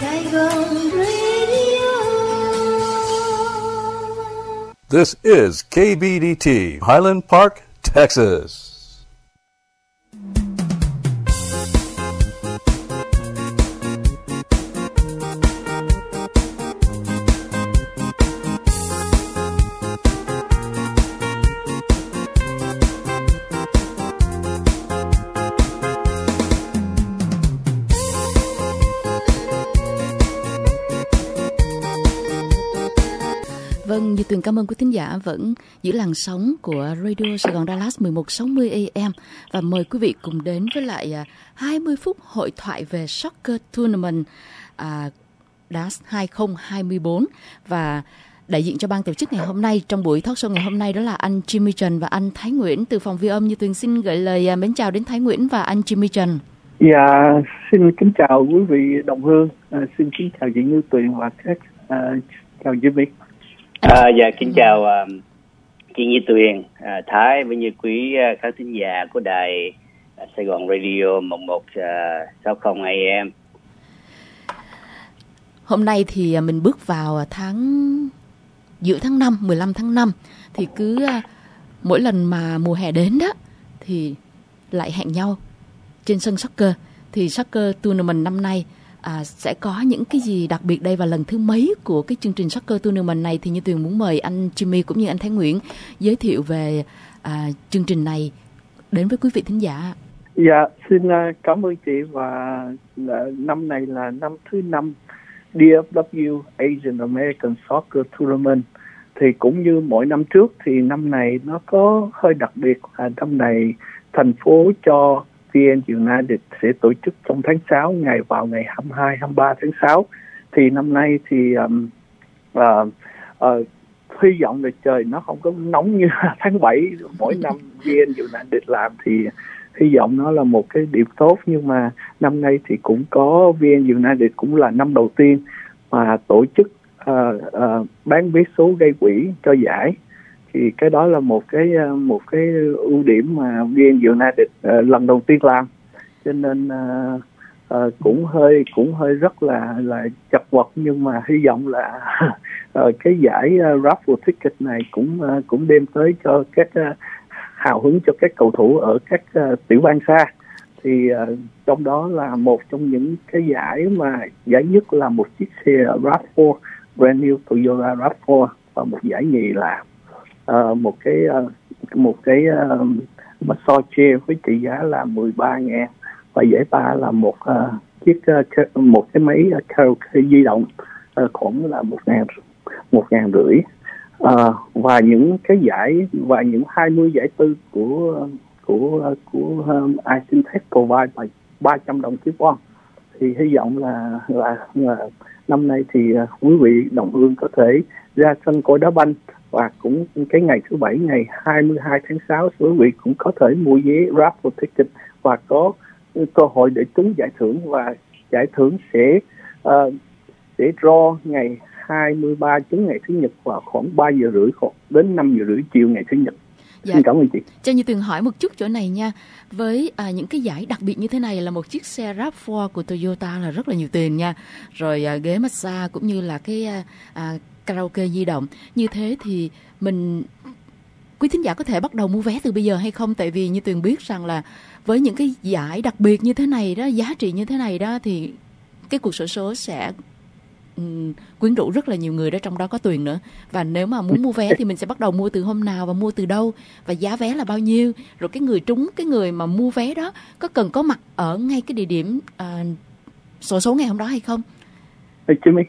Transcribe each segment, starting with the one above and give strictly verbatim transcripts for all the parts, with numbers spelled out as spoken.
Saigon Radio. This is K B D T, Highland Park, Texas. Vâng, Như Tuyền cảm ơn quý thính giả vẫn giữ làn sóng của Radio Sài Gòn Dallas mười một sáu mươi A M và mời quý vị cùng đến với lại hai mươi phút hội thoại về Soccer Tournament à, Dallas hai không hai bốn. Và đại diện cho ban tổ chức ngày hôm nay trong buổi talk show ngày hôm nay đó là anh Jimmy Trần và anh Thái Nguyễn từ phòng ghi âm. Như Tuyền xin gửi lời mến chào đến Thái Nguyễn và anh Jimmy Trần. Dạ, xin kính chào quý vị đồng hương, à, xin kính chào chị Như Tuyền và các à, chào Jimmy. À, dạ kính chào uh, chị Như Tuyền, uh, Thái với như quý uh, khán thính giả của đài uh, Sài Gòn Radio một một sáu không A M. Hôm nay thì mình bước vào tháng giữa tháng năm, mười lăm tháng năm thì cứ uh, mỗi lần mà mùa hè đến đó thì lại hẹn nhau trên sân soccer. Thì Soccer Tournament năm nay À, sẽ có những cái gì đặc biệt đây và lần thứ mấy của cái chương trình Soccer Tournament này thì Như Tuyền muốn mời anh Jimmy cũng như anh Thái Nguyễn giới thiệu về à, chương trình này đến với quý vị thính giả. Dạ, xin uh, cảm ơn chị và uh, năm này là năm thứ năm D F W Asian American Soccer Tournament. Thì cũng như mỗi năm trước thì năm này nó có hơi đặc biệt là năm này thành phố cho vê en United sẽ tổ chức trong tháng sáu, ngày vào ngày hai mươi hai, hai mươi ba tháng sáu. Thì năm nay thì um, uh, uh, hy vọng là trời nó không có nóng như tháng bảy mỗi năm vê en United làm, thì hy vọng nó là một cái điểm tốt. Nhưng mà năm nay thì cũng có vê en United cũng là năm đầu tiên mà tổ chức uh, uh, bán vé số gây quỹ cho giải. Thì cái đó là một cái một cái ưu điểm mà vê en United uh, lần đầu tiên làm, cho nên uh, uh, cũng hơi cũng hơi rất là là chật vật. Nhưng mà hy vọng là uh, cái giải uh, raffle ticket này cũng uh, cũng đem tới cho các uh, hào hứng cho các cầu thủ ở các uh, tiểu bang xa. Thì uh, trong đó là một trong những cái giải mà giải nhất là một chiếc xe ráp four, brand new Toyota ráp four, và một giải nhì là Uh, một cái uh, một cái uh, massage chair với trị giá là mười ba ngàn, và giải ba là một uh, chiếc uh, một cái máy uh, karaoke di động uh, khoảng là một ngàn một ngàn rưỡi uh, và những cái giải và những hai mươi giải tư của của của um, Icintech provide ba trăm đồng tiếp on. Thì hy vọng là là, là năm nay thì uh, quý vị đồng hương có thể ra sân coi đá banh. Và cũng cái ngày thứ bảy, ngày hai mươi hai tháng sáu, quý vị cũng có thể mua vé raffle ticket và có cơ hội để trúng giải thưởng. Và giải thưởng sẽ uh, sẽ draw ngày hai mươi ba, trúng ngày thứ nhật vào khoảng ba giờ rưỡi đến năm giờ rưỡi chiều ngày thứ nhật. Dạ. Xin cảm ơn chị. Cho Như Tuyền hỏi một chút chỗ này nha. Với à, những cái giải đặc biệt như thế này là một chiếc xe ráp four của Toyota là rất là nhiều tiền nha. Rồi à, ghế massage cũng như là cái à, karaoke di động. Như thế thì mình quý thính giả có thể bắt đầu mua vé từ bây giờ hay không? Tại vì Như Tuyền biết rằng là với những cái giải đặc biệt như thế này đó, giá trị như thế này đó, thì cái cuộc xổ số sẽ um, quyến rũ rất là nhiều người đó, trong đó có Tuyền nữa. Và nếu mà muốn mua vé thì mình sẽ bắt đầu mua từ hôm nào và mua từ đâu, và giá vé là bao nhiêu, rồi cái người trúng, cái người mà mua vé đó có cần có mặt ở ngay cái địa điểm uh, xổ số ngày hôm đó hay không? Hey, Jimmy.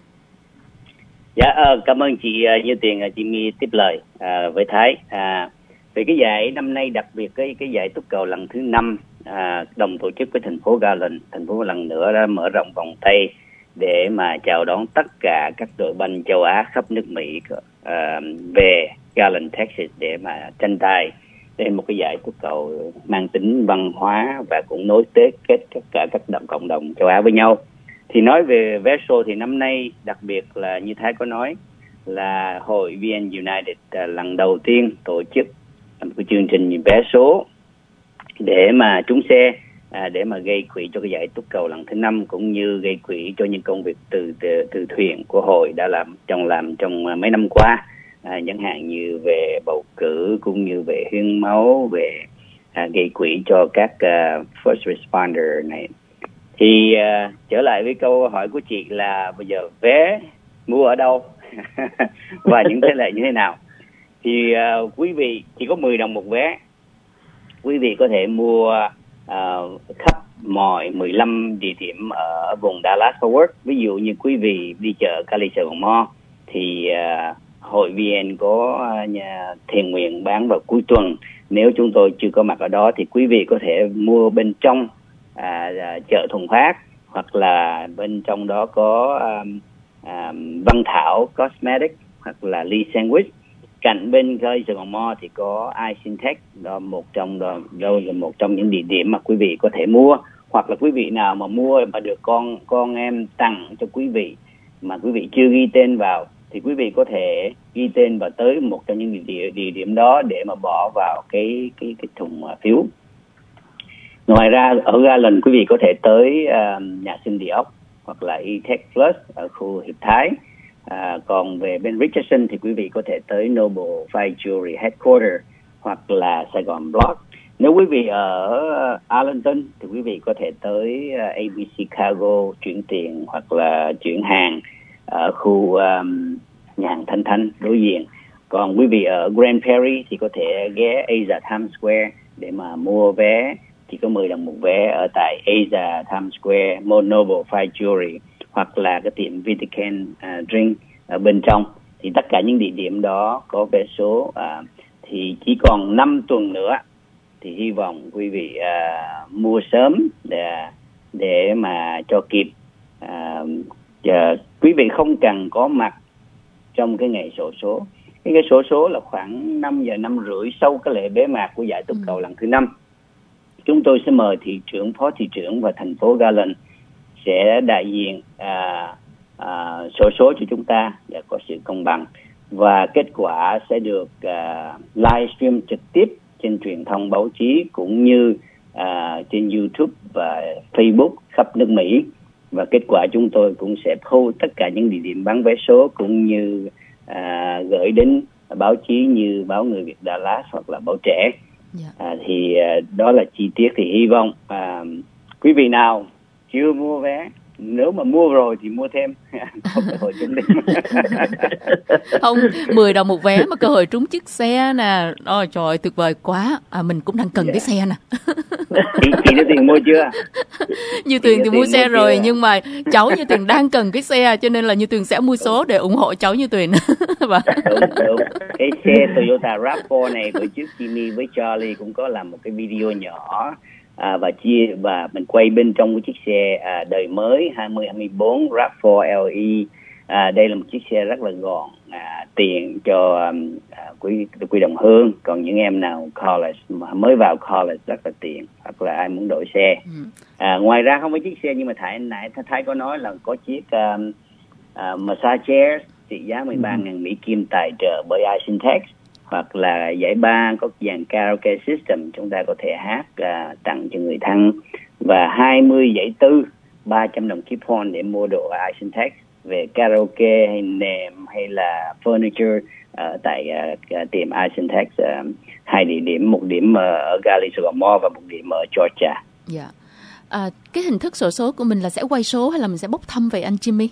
Dạ, uh, cảm ơn chị uh, Như Tuyền, uh, chị My tiếp lời uh, với Thái. Uh, về cái giải năm nay đặc biệt, cái cái giải túc cầu lần thứ năm uh, đồng tổ chức với thành phố Garland. Thành phố lần nữa đã mở rộng vòng tay để mà chào đón tất cả các đội banh châu Á khắp nước Mỹ uh, về Garland, Texas để mà tranh tài trên một cái giải túc cầu mang tính văn hóa và cũng nối kết kết tất cả các đồng cộng đồng châu Á với nhau. Thì nói về vé số thì năm nay đặc biệt là như Thái có nói là hội vê en United uh, lần đầu tiên tổ chức một cái chương trình vé số để mà trúng xe à, để mà gây quỹ cho cái giải túc cầu lần thứ năm, cũng như gây quỹ cho những công việc từ từ, từ thiện của hội đã làm trong làm trong mấy năm qua, à, chẳng hạn như về bầu cử, cũng như về hiến máu, về à, gây quỹ cho các uh, first responder này. Thì uh, trở lại với câu hỏi của chị là bây giờ vé mua ở đâu và những thế lệ như thế nào? Thì uh, quý vị chỉ có mười đồng một vé, quý vị có thể mua uh, khắp mọi mười lăm địa điểm ở vùng Dallas Fort Worth. Ví dụ như quý vị đi chợ Cali Sài Gòn Mall thì uh, hội vê en có uh, nhà thiện nguyện bán vào cuối tuần. Nếu chúng tôi chưa có mặt ở đó thì quý vị có thể mua bên trong à, chợ Thuần Phát, hoặc là bên trong đó có um, um, Văn Thảo Cosmetics, hoặc là Lee Sandwich. Cạnh bên Cali Sài Gòn Mall thì có iSyntech, đó một trong đó, đó là một trong những địa điểm mà quý vị có thể mua. Hoặc là quý vị nào mà mua mà được con con em tặng cho quý vị mà quý vị chưa ghi tên vào thì quý vị có thể ghi tên vào tới một trong những địa, địa điểm đó để mà bỏ vào cái cái cái thùng phiếu. Ngoài ra ở Garland quý vị có thể tới uh, nhà sinh địa ốc hoặc là E-Tech Plus ở khu Hiệp Thái. À, còn về bên Richardson thì quý vị có thể tới Noble Fine Jewelry Headquarter hoặc là Sài Gòn Block. Nếu quý vị ở Arlington thì quý vị có thể tới uh, a bê xê Cargo chuyển tiền hoặc là chuyển hàng ở khu um, nhà hàng Thanh Thanh đối diện. Còn quý vị ở Grand Prairie thì có thể ghé Asia Times Square để mà mua vé, chỉ có mười đồng một vé ở tại Asia Times Square, Noble Fine Jewelry hoặc là cái tiệm Vitican uh, Drink ở bên trong. Thì tất cả những địa điểm đó có vé số. Uh, thì chỉ còn năm tuần nữa thì hy vọng quý vị uh, mua sớm để, để mà cho kịp. Uh, uh, quý vị không cần có mặt trong cái ngày xổ số. Cái ngày xổ số là khoảng năm giờ năm rưỡi sau cái lễ bế mạc của giải túc cầu lần thứ năm. Chúng tôi sẽ mời thị trưởng, phó thị trưởng và thành phố Garland sẽ đại diện à, à, xổ số cho chúng ta để có sự công bằng, và kết quả sẽ được à, livestream trực tiếp trên truyền thông báo chí cũng như à, trên YouTube và Facebook khắp nước Mỹ. Và kết quả chúng tôi cũng sẽ post tất cả những địa điểm bán vé số cũng như à, gửi đến báo chí như báo Người Việt Dallas hoặc là báo Trẻ. Yeah. À, thì à, đó là chi tiết. Thì hy vọng à, quý vị nào chưa mua vé, nếu mà mua rồi thì mua thêm. Không cơ hội trúng đích. Không, mười đồng một vé mà cơ hội trúng chiếc xe nè. Ôi trời ơi, tuyệt vời quá. À, mình cũng đang cần yeah. cái xe nè. Chị, chị Như Tuyền mua chưa? Như Tuyền thì mua xe rồi, nhưng mà cháu Như Tuyền đang cần cái xe, cho nên là Như Tuyền sẽ mua số để ủng hộ cháu Như Tuyền. Và... đúng, đúng. Cái xe Toyota ráp four này bữa trước Jimmy với Charlie cũng có làm một cái video nhỏ. À, và chia và mình quay bên trong cái chiếc xe à, đời mới hai không hai bốn ráp four L E. À, đây là một chiếc xe rất là gọn, à, tiện cho um, à, quý quý đồng hương. Còn những em nào college mà mới vào college rất là tiện, hoặc là ai muốn đổi xe. À, ngoài ra không phải chiếc xe, nhưng mà Thái nãy Thái có nói là có chiếc um, uh, massage chair trị giá mười ba nghìn Mỹ Kim tài trợ bởi iSyntech, hoặc là giải ba có dàn karaoke system, chúng ta có thể hát uh, tặng cho người thân, và hai mươi giải tư ba trăm đồng coupon để mua đồ iSyntech về karaoke hay nệm hay là furniture uh, tại uh, tiệm iSyntech. Uh, hai địa điểm, một điểm ở Cali Sài Gòn Mall và một điểm ở Georgia. Dạ. À, cái hình thức xổ số của mình là sẽ quay số hay là mình sẽ bốc thăm vậy anh Jimmy?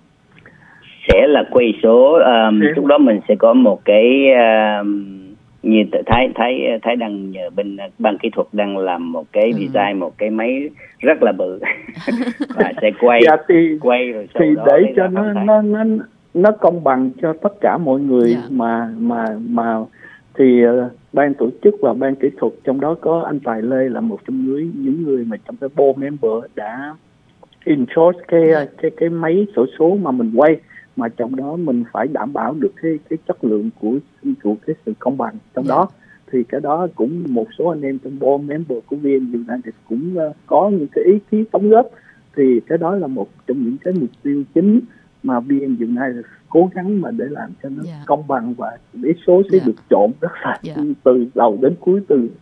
Sẽ là quay số. Um, lúc đó mình sẽ có một cái um, như Thái Thái Thái đang nhờ bên ban kỹ thuật đang làm một cái ừ. design một cái máy rất là bự và sẽ quay dạ, thì, quay rồi sau thì đó để cho nó nó nó nó công bằng cho tất cả mọi người. Dạ. mà mà mà thì uh, ban tổ chức và ban kỹ thuật, trong đó có anh Tài Lê là một trong những những người mà trong cái board member đã in charge cái dạ. cái cái máy xổ số mà mình quay, mà trong đó mình phải đảm bảo được cái cái chất lượng của của cái sự công bằng trong yeah. đó. Thì cái đó cũng một số anh em trong board member của vê en United cũng uh, có những cái ý kiến đóng góp. Thì cái đó là một trong những cái mục tiêu chính mà vê en United cố gắng mà để làm cho nó yeah. công bằng, và cái số sẽ yeah. được trộn rất là yeah. từ đầu đến cuối, từ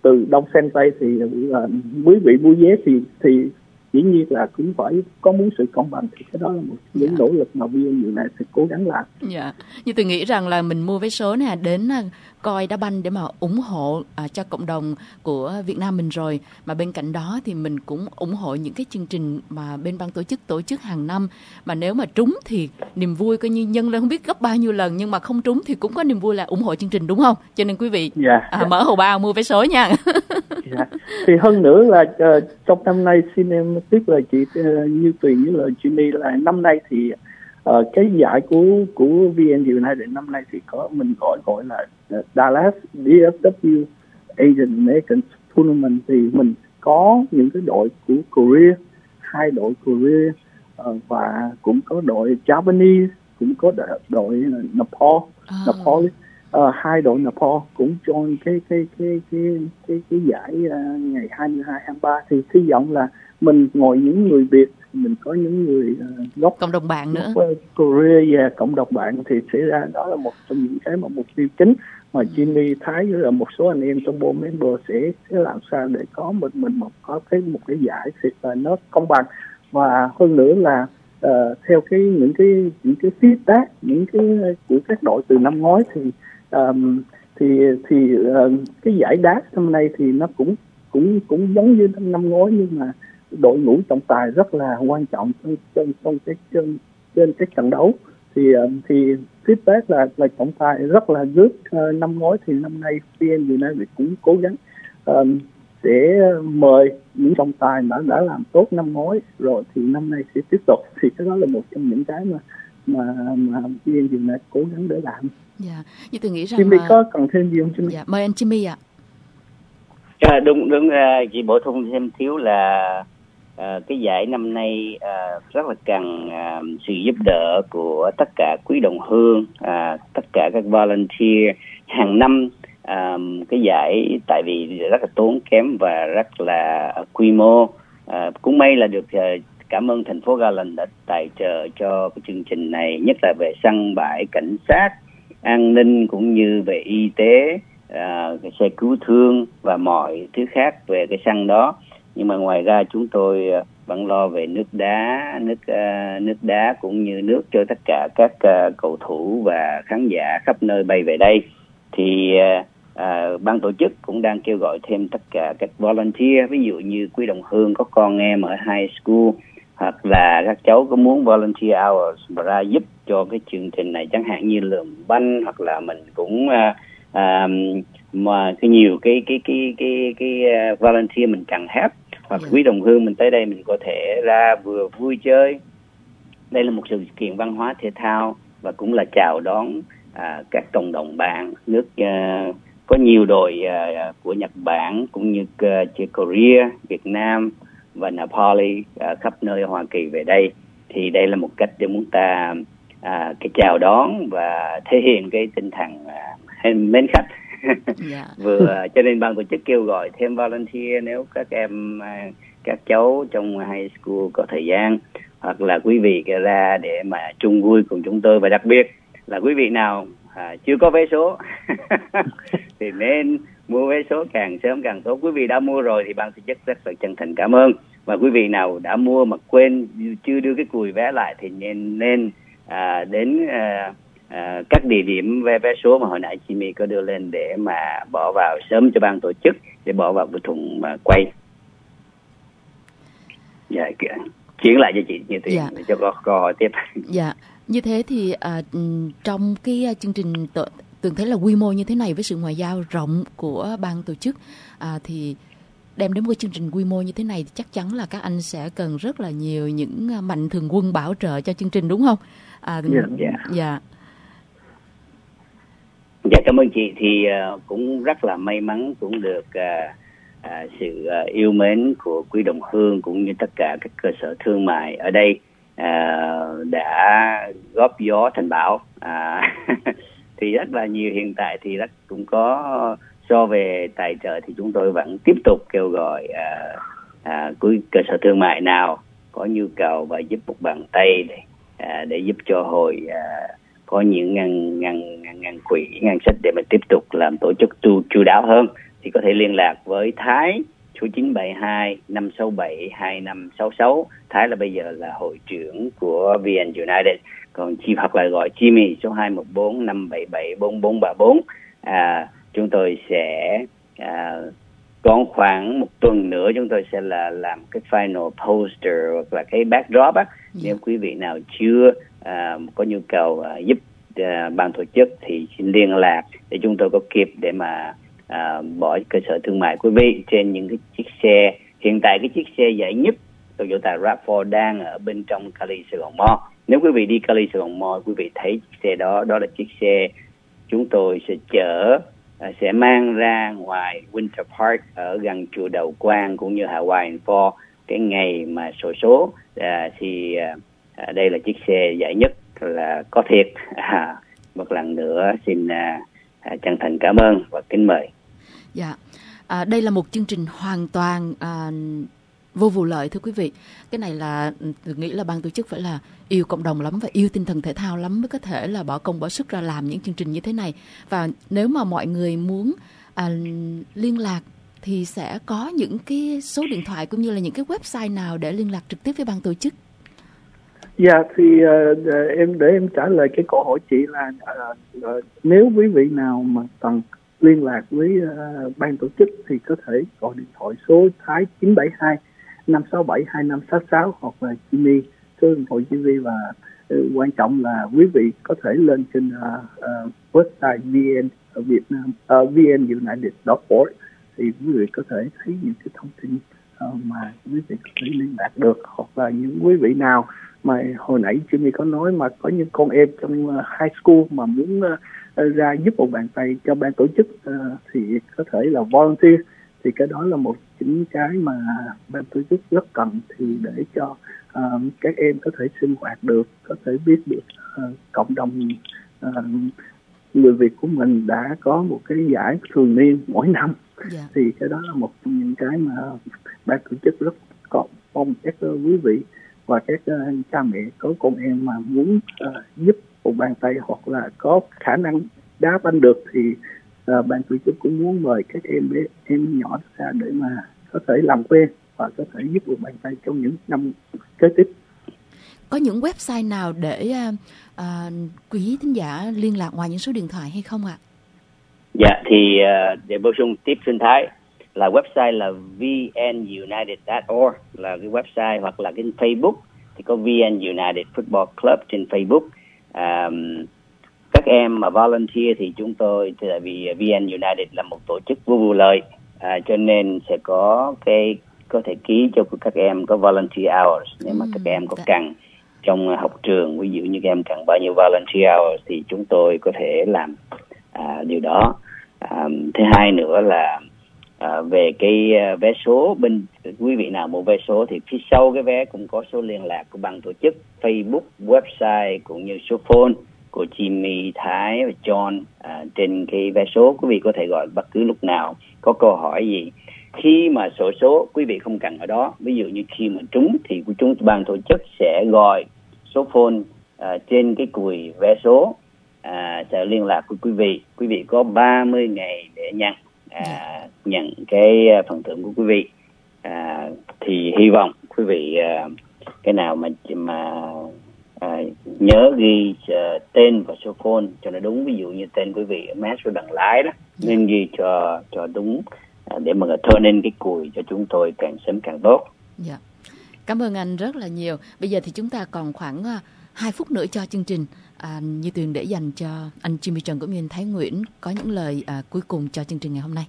từ đông sang tây thì uh, quý vị mua vé thì thì dĩ nhiên là cũng phải có muốn sự công bằng, thì cái đó là một những Dạ. nỗ lực mà vê en United sẽ cố gắng làm. Dạ, như tôi nghĩ rằng là mình mua vé số nè, đến à, coi đá banh để mà ủng hộ à, cho cộng đồng của Việt Nam mình rồi. Mà bên cạnh đó thì mình cũng ủng hộ những cái chương trình mà bên ban tổ chức tổ chức hàng năm. Mà nếu mà trúng thì niềm vui coi như nhân lên không biết gấp bao nhiêu lần, nhưng mà không trúng thì cũng có niềm vui là ủng hộ chương trình, đúng không? Cho nên quý vị Dạ. à, mở hầu bao mua vé số nha. Dạ. Thì hơn nữa là uh, trong năm nay xin em tiếp lời chị uh, Như Tuyền với lời Jimmy là năm nay thì uh, cái giải của của vê en United năm nay thì có mình gọi gọi là uh, Dallas đê ép vê Asian American Tournament, thì mình có những cái đội của Korea, hai đội Korea uh, và cũng có đội Japanese, cũng có đội, đội Nepal, À. Nepal uh, hai đội Nepal cũng join cái cái cái cái cái cái giải uh, ngày hai mươi hai, hai mươi ba, thì hy vọng là mình ngồi những người Việt, mình có những người uh, gốc Cộng đồng bạn nữa. gốc, uh, Korea và cộng đồng bạn thì sẽ ra, đó là một trong những cái mà mục tiêu chính mà Jimmy Thái với là một số anh em trong board member sẽ, sẽ làm sao để có mình mình một có cái một cái giải thì uh, nó công bằng, và hơn nữa là uh, theo cái những cái những cái feedback những cái của các đội từ năm ngoái thì um, thì thì uh, cái giải đá năm nay thì nó cũng cũng cũng giống như năm, năm ngoái, nhưng mà đội ngũ trọng tài rất là quan trọng trong trong, trong cái trên, trên cái trận đấu, thì uh, thì feedback là là trọng tài rất là good. Uh, năm ngoái thì năm nay vê en United cũng cố gắng um, sẽ mời những trọng tài đã đã làm tốt năm ngoái rồi, thì năm nay sẽ tiếp tục, thì cái đó là một trong những cái mà mà mà vê en United cố gắng để làm. Dạ, như tôi nghĩ rằng Jimmy mà... có cần thêm gì không Jimmy? Dạ, mời anh Jimmy ạ. À, đúng đúng à, chị bổ sung thêm thiếu là à, cái giải năm nay à, rất là cần à, sự giúp đỡ của tất cả quý đồng hương, à, tất cả các volunteer. Hàng năm à, cái giải tại vì rất là tốn kém và rất là quy mô, à, cũng may là được à, cảm ơn thành phố Garland đã tài trợ cho cái chương trình này, nhất là về sân bãi, cảnh sát, an ninh cũng như về y tế, à, cái xe cứu thương và mọi thứ khác về cái sân đó. Nhưng mà ngoài ra chúng tôi vẫn lo về nước đá, nước uh, nước đá cũng như nước cho tất cả các uh, cầu thủ và khán giả khắp nơi bay về đây. Thì uh, uh, ban tổ chức cũng đang kêu gọi thêm tất cả các volunteer, ví dụ như quý đồng hương có con em ở high school, hoặc là các cháu có muốn volunteer hours và ra giúp cho cái chương trình này, chẳng hạn như lượm banh, hoặc là mình cũng uh, uh, mà cái nhiều cái cái cái cái cái uh, volunteer mình cần help, hoặc Yeah. quý đồng hương mình tới đây mình có thể ra vừa vui chơi. Đây là một sự kiện văn hóa thể thao và cũng là chào đón uh, các cộng đồng bạn nước. Uh, có nhiều đội uh, của Nhật Bản cũng như uh, Korea, Việt Nam và Nepal uh, khắp nơi ở Hoa Kỳ về đây. Thì đây là một cách để chúng ta uh, cái chào đón và thể hiện cái tinh thần uh, mến khách. Dạ. Vừa cho nên ban tổ chức kêu gọi thêm volunteer nếu các em uh, các cháu trong high school có thời gian, hoặc là quý vị ra để mà chung vui cùng chúng tôi. Và đặc biệt là quý vị nào à, chưa có vé số thì nên mua vé số càng sớm càng tốt. Quý vị đã mua rồi thì ban tổ chức rất là chân thành cảm ơn. Và quý vị nào đã mua mà quên chưa đưa cái cùi vé lại thì nên nên à, đến à, à, các địa điểm vé vé số mà hồi nãy Jimmy có đưa lên để mà bỏ vào sớm cho ban tổ chức, để bỏ vào cái thùng mà quay. Dạ, chuyển lại cho chị Như Tuyền Dạ. để cho có câu hỏi tiếp. Dạ, như thế thì à, trong cái chương trình tự, từng thấy là quy mô như thế này với sự ngoại giao rộng của ban tổ chức, à, thì đem đến một chương trình quy mô như thế này thì chắc chắn là các anh sẽ cần rất là nhiều những mạnh thường quân bảo trợ cho chương trình, đúng không? À, Dạ. Dạ. Dạ. Dạ, cảm ơn chị. Thì uh, cũng rất là may mắn cũng được uh, uh, sự uh, yêu mến của quý đồng hương cũng như tất cả các cơ sở thương mại ở đây uh, đã góp gió thành bão. Uh, thì rất là nhiều, hiện tại thì rất cũng có so về tài trợ thì chúng tôi vẫn tiếp tục kêu gọi uh, uh, quý cơ sở thương mại nào có nhu cầu và giúp một bàn tay để, uh, để giúp cho hội uh, có những ngân ngân ngân quỹ ngân sách để mà tiếp tục làm tổ chức chu chu đáo hơn. thì có thể liên lạc với Thái số chín bảy hai năm sáu bảy hai năm sáu sáu. Thái là bây giờ là hội trưởng của vê en United. Còn chi hoặc là gọi Jimmy số hai một bốn năm bảy bảy bốn bốn ba bốn. À, chúng tôi sẽ à, còn khoảng một tuần nữa chúng tôi sẽ là làm cái final poster hoặc là cái backdrop á. Yeah. Nếu quý vị nào chưa à, có nhu cầu à, giúp à, ban tổ chức thì xin liên lạc để chúng tôi có kịp để mà à, bỏ cơ sở thương mại quý vị trên những cái chiếc xe. Hiện tại cái chiếc xe giải nhất Toyota ráp four đang ở bên trong Cali Sài Gòn Mall. Nếu quý vị đi Cali Sài Gòn Mall, quý vị thấy chiếc xe đó, đó là chiếc xe chúng tôi sẽ chở, à, sẽ mang ra ngoài Winter Park ở gần chùa Đầu Quang cũng như Hawaiian Fall cái ngày mà sổ số. À, thì à, đây là chiếc xe giải nhất là có thiệt. À, một lần nữa xin à, à, chân thành cảm ơn và kính mời. Dạ, à, đây là một chương trình hoàn toàn à, vô vụ lợi thưa quý vị. Cái này là tôi nghĩ là ban tổ chức phải là yêu cộng đồng lắm và yêu tinh thần thể thao lắm mới có thể là bỏ công bỏ sức ra làm những chương trình như thế này. Và nếu mà mọi người muốn à, liên lạc thì sẽ có những cái số điện thoại cũng như là những cái website nào để liên lạc trực tiếp với ban tổ chức? Dạ thì uh, em để em trả lời cái câu hỏi chị là uh, uh, nếu quý vị nào mà cần liên lạc với uh, ban tổ chức thì có thể gọi điện thoại số Thái chín bảy hai năm sáu bảy hai năm sáu sáu hoặc là Jimmy số điện thoại Jimmy. Và uh, quan trọng là quý vị có thể lên trên uh, uh, website vn Việt Nam uh, vê en united chấm org thì quý vị có thể thấy những cái thông tin uh, mà quý vị có thể liên lạc được. Hoặc là những quý vị nào mà hồi nãy Jimmy có nói mà có những con em trong uh, high school mà muốn uh, ra giúp một bàn tay cho ban tổ chức uh, thì có thể là volunteer, thì cái đó là một những cái mà ban tổ chức rất cần, thì để cho uh, các em có thể sinh hoạt được, có thể biết được uh, cộng đồng uh, người Việt của mình đã có một cái giải thường niên mỗi năm. Yeah. Thì cái đó là một trong những cái mà ban tổ chức rất có mong các uh, quý vị và các uh, cha mẹ có con em mà muốn uh, giúp một bàn tay hoặc là có khả năng đá banh được thì uh, ban tổ chức cũng muốn mời các em bé em nhỏ ra để mà có thể làm quen và có thể giúp một bàn tay trong những năm kế tiếp. Có những website nào để uh, uh, quý thính giả liên lạc ngoài những số điện thoại hay không ạ? Dạ thì uh, để bổ sung tiếp sinh thái là website là vê en united chấm org là cái website, hoặc là cái Facebook thì có vê en United Football Club trên Facebook. Um, các em mà volunteer thì chúng tôi, tại vì vê en United là một tổ chức vô vụ lợi, à, cho nên sẽ có cái có thể ký cho các em có volunteer hours nếu mà ừ, các em có đã. cần trong học trường, ví dụ như các em cần bao nhiêu volunteer hours thì chúng tôi có thể làm à, điều đó. À, thứ hai nữa là à, về cái vé số, bên quý vị nào mua vé số thì phía sau cái vé cũng có số liên lạc của ban tổ chức, Facebook, website cũng như số phone của Jimmy, Thái và John. À, trên cái vé số quý vị có thể gọi bất cứ lúc nào có câu hỏi gì. Khi mà sổ số quý vị không cần ở đó, ví dụ như khi mà trúng thì chúng ban tổ chức sẽ gọi số phone à, trên cái cùi vé số, à, sẽ liên lạc với quý vị. Quý vị có ba mươi ngày để nhận à, nhận cái phần thưởng của quý vị. À, thì hy vọng quý vị à, cái nào mà mà à, nhớ ghi uh, tên và số phone cho nó đúng. Ví dụ như tên quý vị match với bằng lái đó, nên ghi cho cho đúng à, để mà turn in cái cùi cho chúng tôi càng sớm càng tốt. Dạ. Cảm ơn anh rất là nhiều. Bây giờ thì chúng ta còn khoảng uh, hai phút nữa cho chương trình. À, Như Tuyền để dành cho anh Jimmy Trần cũng như anh Thái Nguyễn có những lời à, cuối cùng cho chương trình ngày hôm nay.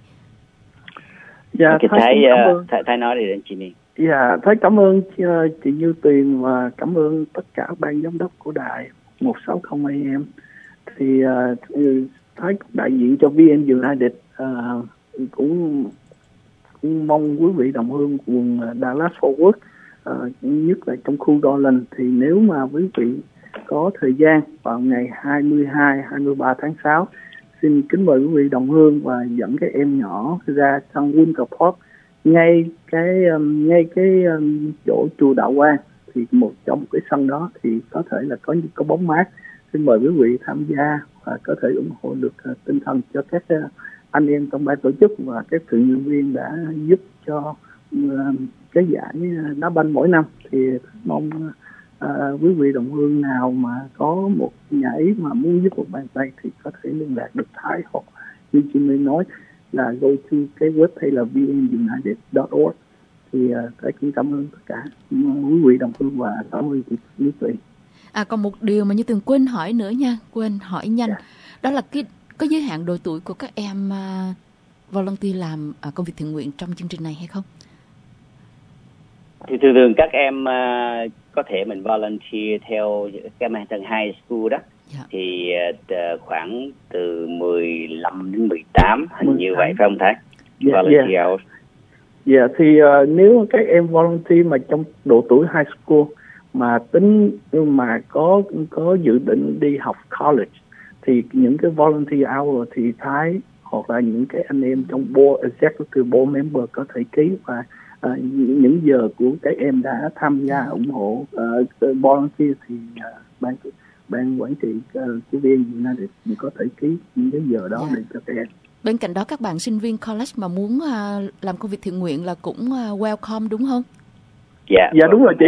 Dạ, Thái, Thái, uh, Thái, Thái nói đi đến Jimmy. Dạ, Thái cảm ơn uh, chị Như Tuyền và cảm ơn tất cả ban giám đốc của đài một sáu không a em. Thì uh, Thái đại diện cho vê en United uh, cũng, cũng mong quý vị đồng hương quận Dallas Fort Worth, uh, nhất là trong khu Garland, thì nếu mà quý vị có thời gian vào ngày hai mươi hai, hai mươi ba tháng sáu, xin kính mời quý vị đồng hương và dẫn các em nhỏ ra sân Winter Park, ngay cái um, ngay cái um, chỗ chùa Đạo Quang, thì một trong một cái sân đó thì có thể là có có bóng mát. Xin mời quý vị tham gia và có thể ủng hộ được uh, tinh thần cho các uh, anh em trong ban tổ chức và các thuyền nhân viên đã giúp cho uh, cái giải đá banh mỗi năm. Thì mong uh, quý vị đồng hương nào mà có một nhảy mà muốn giúp một bàn tay thì có thể liên lạc được Thái, hoặc như chị My nói là go to cái website là v n united dot org. Thì Thái uh, cũng cảm ơn tất cả quý vị đồng hương và cảm ơn chị Lý Tụy. À, còn một điều mà Như Tuyền quên hỏi nữa nha, quên hỏi nhanh, yeah. Đó là cái có giới hạn độ tuổi của các em uh, volunteer làm uh, công việc thiện nguyện trong chương trình này hay không? Thì thường thường các em uh, có thể mình volunteer theo cái Manhattan High School đó, yeah. Thì uh, khoảng từ mười lăm đến mười tám, hình như vậy phải không Thái? Yeah, volunteer. Yeah, yeah thì uh, nếu các em volunteer mà trong độ tuổi high school mà tính mà có có dự định đi học college thì những cái volunteer hour thì Thái hoặc là những cái anh em trong board, executive board member có thể ký, và uh, những giờ của các em đã tham gia ủng hộ uh, volunteer thì uh, ban ban quản trị uh, của vê en United thì có thể ký những cái giờ đó, yeah. Để cho các em. Bên cạnh đó các bạn sinh viên college mà muốn uh, làm công việc thiện nguyện là cũng uh, welcome đúng không? Dạ, dạ đúng rồi chị.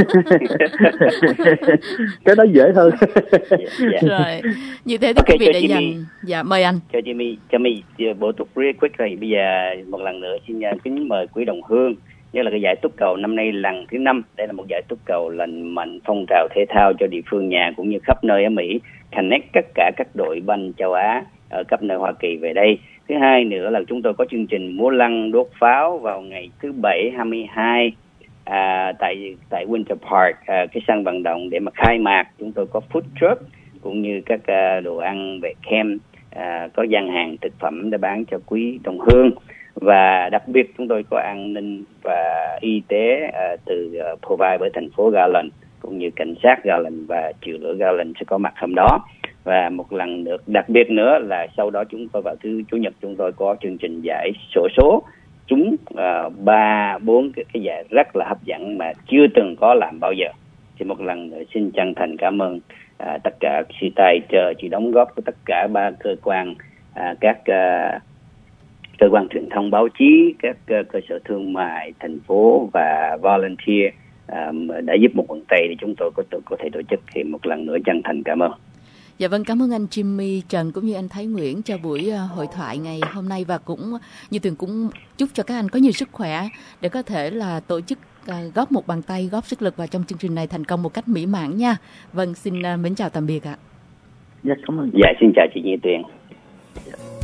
Cái đó dễ hơn. Dạ. Rồi như thế thì okay, quý vị đã dành. Dạ mời anh. Cho Jimmy, cho mình bổ túc real quick rồi. Bây giờ một lần nữa xin kính mời quý đồng hương, như là cái giải túc cầu năm nay lần thứ năm. Đây là một giải túc cầu lành mạnh phong trào thể thao cho địa phương nhà cũng như khắp nơi ở Mỹ, connect tất cả các đội banh châu Á ở khắp nơi Hoa Kỳ về đây. Thứ hai nữa là chúng tôi có chương trình múa lân đốt pháo vào ngày thứ bảy hai mươi hai à, tại tại Winter Park, à, cái sân vận động để mà khai mạc. Chúng tôi có food truck cũng như các uh, đồ ăn về kem, uh, có gian hàng thực phẩm để bán cho quý đồng hương, và đặc biệt chúng tôi có an ninh và y tế uh, từ uh, provide bởi thành phố Garland cũng như cảnh sát Garland và chữa lửa Garland sẽ có mặt hôm đó. Và một lần nữa đặc biệt nữa là sau đó chúng tôi vào thứ chủ nhật chúng tôi có chương trình giải xổ số, chúng ba bốn cái, cái giải rất là hấp dẫn mà chưa từng có làm bao giờ. Thì một lần nữa xin chân thành cảm ơn à, tất cả sự tài trợ, sự đóng góp của tất cả ba cơ quan, à, các à, cơ quan truyền thông báo chí, các à, cơ sở thương mại, thành phố và volunteer à, đã giúp một bàn tay để chúng tôi có, có thể tổ chức. Thì một lần nữa chân thành cảm ơn. Dạ vâng, cảm ơn anh Jimmy Trần cũng như anh Thái Nguyễn cho buổi uh, hội thoại ngày hôm nay, và cũng như Tuyền cũng chúc cho các anh có nhiều sức khỏe để có thể là tổ chức uh, góp một bàn tay, góp sức lực vào trong chương trình này thành công một cách mỹ mãn nha. Vâng, xin uh, mến chào tạm biệt ạ. Dạ, cảm ơn. Dạ, xin chào chị Như Tuyền. Dạ.